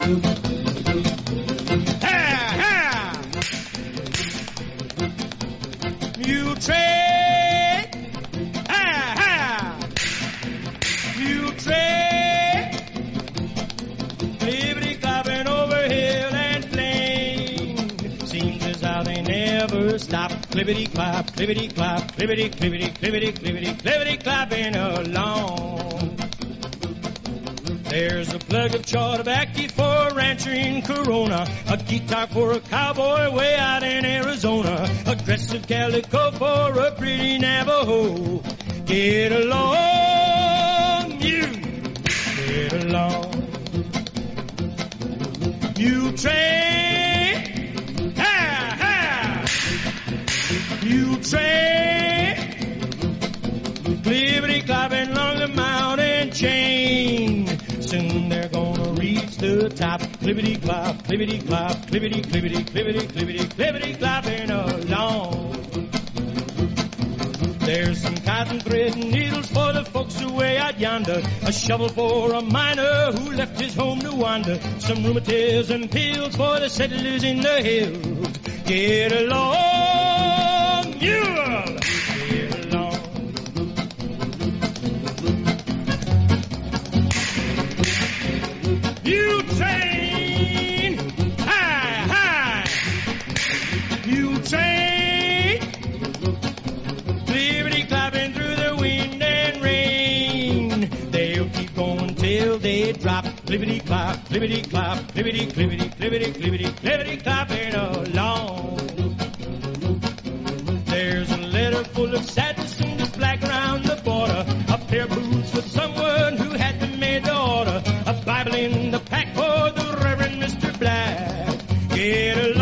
Mule train, mule train, clippity-clopping over hill and plain. Seems as how they never stop. Clippity-clop, clippity-clop, clippity-clippity, clippity-clippity, clippity-clopping along. There's a plug of tobacco for a rancher in Corona, a guitar for a cowboy way out in Arizona, a dress of calico for a pretty Navajo. Get along, you, get along. Mule train, ha, ha, mule train, clippity-clopping along the mountain chain. Soon they're gonna reach the top. Clippity-clop, clippity-clop, clippity-clippity, clippity-clippity, clippity-clopping along. There's some cotton thread and needles for the folks away out yonder, a shovel for a miner who left his home to wander, some rheumatism pills for the settlers in the hills. Get along, mule, get along. Mule train, high, high, mule train, clippity-clopping through the wind and rain. They'll keep going till they drop. Clippity-clop, clippity-clop, clippity-clippity, clippity-clippity, clippity-clopping along. There's a letter full of sadness and it's black around the border, a pair of boots for someone who had been made to order, a Bible in the pack for the Reverend Mr. Black. Get along.